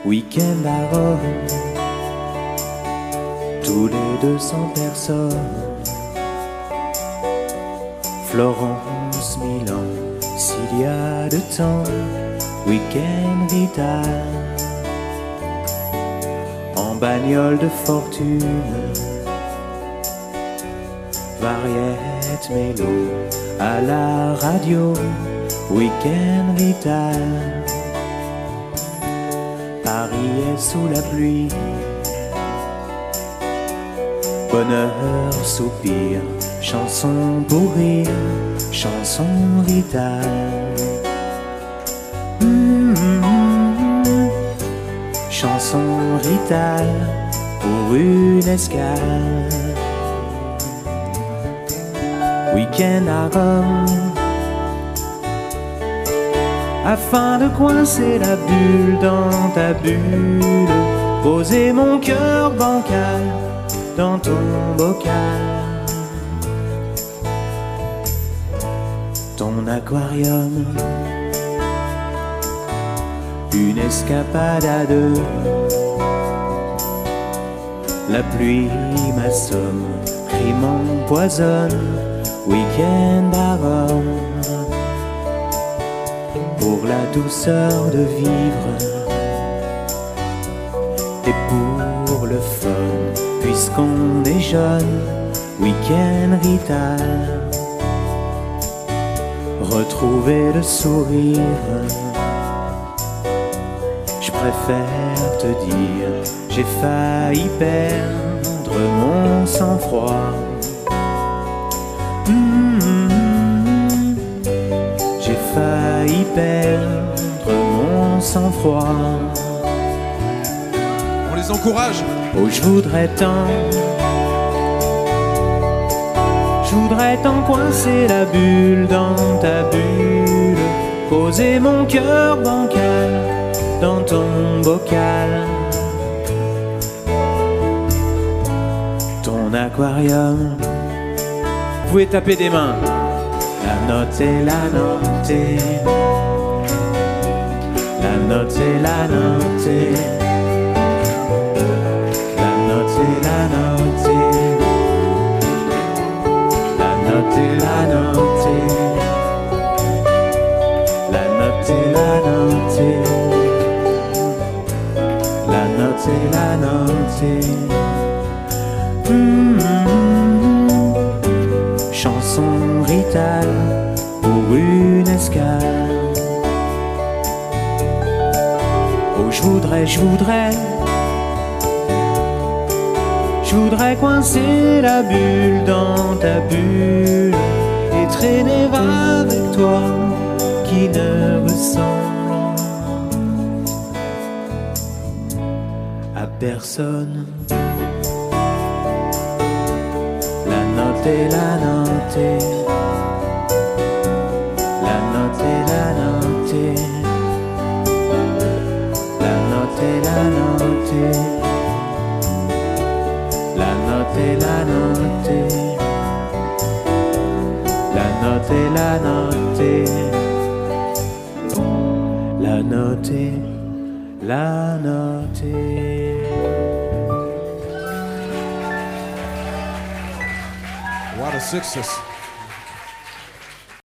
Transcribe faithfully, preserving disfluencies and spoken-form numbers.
week-end à Rome, tous les deux cents personnes. Florence, Milan, s'il y a de temps, week-end vital. En bagnole de fortune, variette mélo, à la radio, week-end vital. Paris est sous la pluie, bonheur, soupir, chanson pour rire, chanson vitale. Mmh, chanson vitale pour une escale. Week-end à Rome, afin de coincer la bulle dans ta bulle, poser mon cœur bancal dans ton bocal. Ton aquarium, une escapade à deux. La pluie m'assomme, crie m'empoisonne, week-end à Rome. Pour la douceur de vivre et pour le fun, puisqu'on est jeune, week-end vital. Retrouver le sourire, je préfère te dire, j'ai failli perdre mon sang-froid. Mmh, j'ai failli perdre mon sang-froid. On les encourage. Oh, je voudrais tant, je voudrais tant coincer la bulle dans ta bulle, poser mon cœur bancal dans ton bocal. Ton aquarium, vous pouvez taper des mains. La note et la note et la note et la note et la note et la note et la note et la note et la note et la note et la note et la note et mmh, chanson vitale pour une escale. Oh, je voudrais, je voudrais, je voudrais coincer la bulle dans ta bulle et traîner avec toi qui ne ressemble à personne. La note et la note et la note et la note et la note et la note et la note et la note et la note et la note et la note et la note et. What a success.